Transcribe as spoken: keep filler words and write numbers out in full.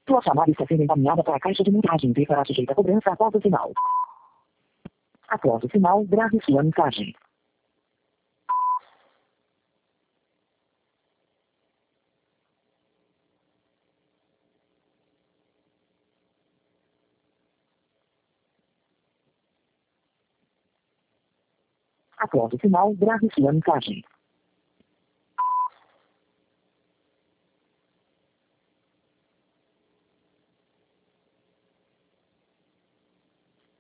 Sua chamada está sendo encaminhada para a caixa de mensagem e será sujeita a cobrança após o sinal. Após o sinal, grave sua mensagem. Após o sinal, grave sua mensagem.